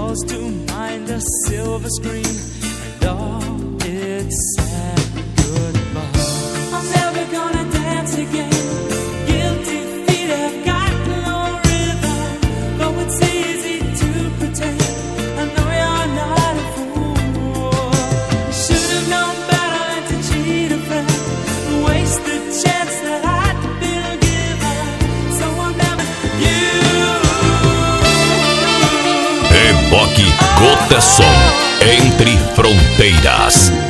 calls to mind a silver screen, and all its sad goodbye. I'm never gonna dance again. Guilty feet have got no rhythm, though it's easy to pretend. I know you're not a fool. You should have known better than to cheat a friend, waste the chance that I'd been given. So I'm never you. Eboque Goteson, Entre Fronteiras.